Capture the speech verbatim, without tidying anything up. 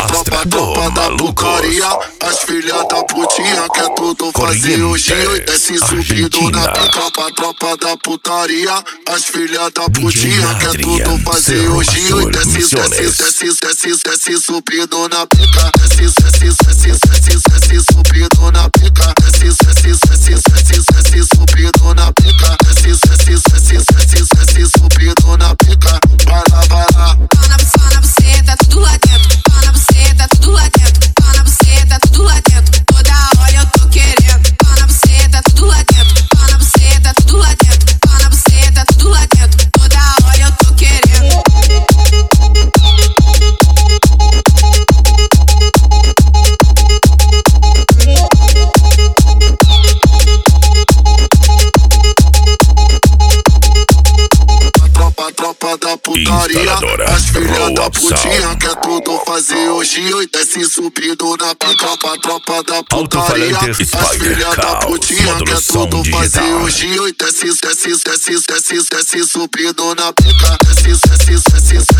tropa, tropa da putaria. As filhas da putinha quer tudo fazer hoje e desce subido na pica. Tropa, tropa da putaria. As filhas da putinha quer tudo fazer hoje e desce, desce, desce, desce, desce subido na pica. Desce, desce, desce, desce, desce subido na pica. Desce, desce, desce, desce, desce subido na pica. Desce, desce, desce, desce, desce subido na pica. Vai lá, vai lá. Pau na buceta, tudo lá dentro. Pau na buceta, tudo lá dentro. Pau na buceta, tudo lá dentro. Toda hora eu tô querendo. Pau na buceta, tudo lá dentro. Pau na buceta, tudo lá dentro. Pau na buceta, tudo lá dentro. Toda hora eu tô querendo. Tropa da putaria, as filhas da putinha quer tudo fazer hoje e desce subido na pica. Tropa, tropa da putaria, as filhas da putinha quer tudo fazer hoje e desce, desce, desce, desce, desce subido na pica. Desce, desce, desce,